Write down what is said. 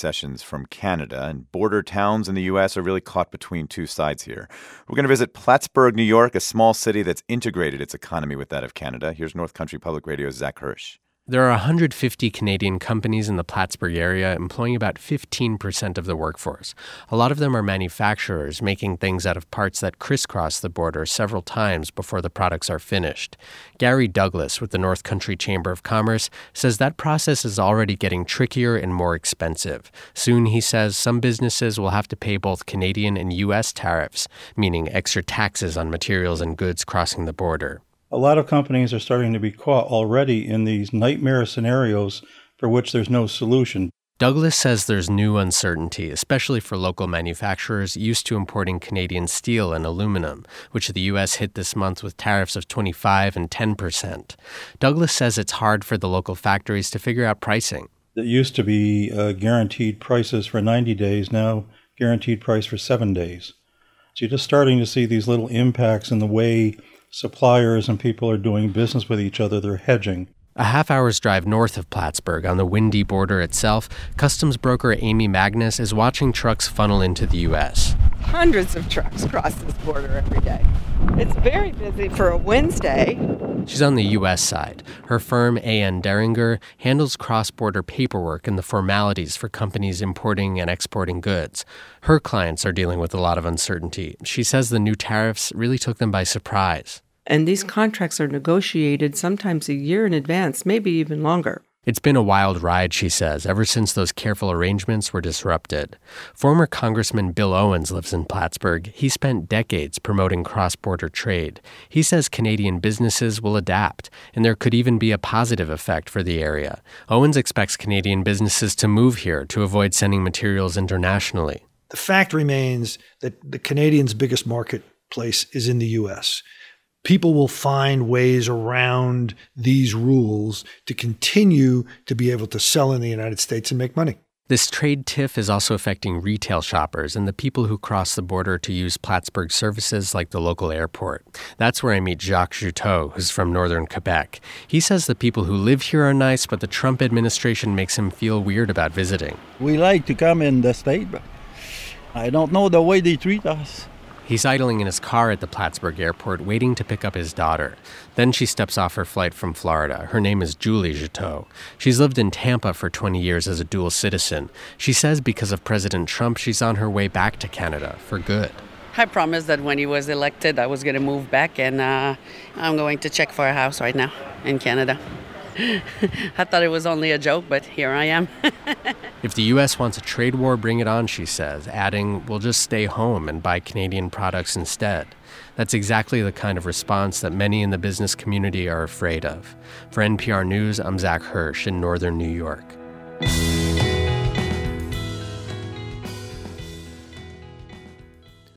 concessions from Canada, and border towns in the U.S. are really caught between two sides here. We're going to visit Plattsburgh, New York, a small city that's integrated its economy with that of Canada. Here's North Country Public Radio's Zach Hirsch. There are 150 Canadian companies in the Plattsburgh area employing about 15% of the workforce. A lot of them are manufacturers making things out of parts that crisscross the border several times before the products are finished. Gary Douglas with the North Country Chamber of Commerce says that process is already getting trickier and more expensive. Soon, he says, some businesses will have to pay both Canadian and U.S. tariffs, meaning extra taxes on materials and goods crossing the border. A lot of companies are starting to be caught already in these nightmare scenarios for which there's no solution. Douglas says there's new uncertainty, especially for local manufacturers used to importing Canadian steel and aluminum, which the U.S. hit this month with tariffs of 25% and 10%. Douglas says it's hard for the local factories to figure out pricing. It used to be guaranteed prices for 90 days, now guaranteed price for 7 days. So you're just starting to see these little impacts in the way suppliers and people are doing business with each other. They're hedging. A half-hour's drive north of Plattsburgh, on the windy border itself, customs broker Amy Magnus is watching trucks funnel into the U.S. Hundreds of trucks cross this border every day. It's very busy for a Wednesday. She's on the U.S. side. Her firm, A.N. Derringer, handles cross-border paperwork and the formalities for companies importing and exporting goods. Her clients are dealing with a lot of uncertainty. She says the new tariffs really took them by surprise. And these contracts are negotiated sometimes a year in advance, maybe even longer. It's been a wild ride, she says, ever since those careful arrangements were disrupted. Former Congressman Bill Owens lives in Plattsburgh. He spent decades promoting cross-border trade. He says Canadian businesses will adapt, and there could even be a positive effect for the area. Owens expects Canadian businesses to move here to avoid sending materials internationally. The fact remains that the Canadians' biggest marketplace is in the U.S. People will find ways around these rules to continue to be able to sell in the United States and make money. This trade tiff is also affecting retail shoppers and the people who cross the border to use Plattsburgh services like the local airport. That's where I meet Jacques Juteau, who's from northern Quebec. He says the people who live here are nice, but the Trump administration makes him feel weird about visiting. We like to come in the state, but I don't know the way they treat us. He's idling in his car at the Plattsburgh airport, waiting to pick up his daughter. Then she steps off her flight from Florida. Her name is Julie Juteau. She's lived in Tampa for 20 years as a dual citizen. She says because of President Trump, she's on her way back to Canada for good. I promised that when he was elected, I was going to move back, and I'm going to check for a house right now in Canada. I thought it was only a joke, but here I am. If the U.S. wants a trade war, bring it on, she says, adding, we'll just stay home and buy Canadian products instead. That's exactly the kind of response that many in the business community are afraid of. For NPR News, I'm Zach Hirsch in northern New York.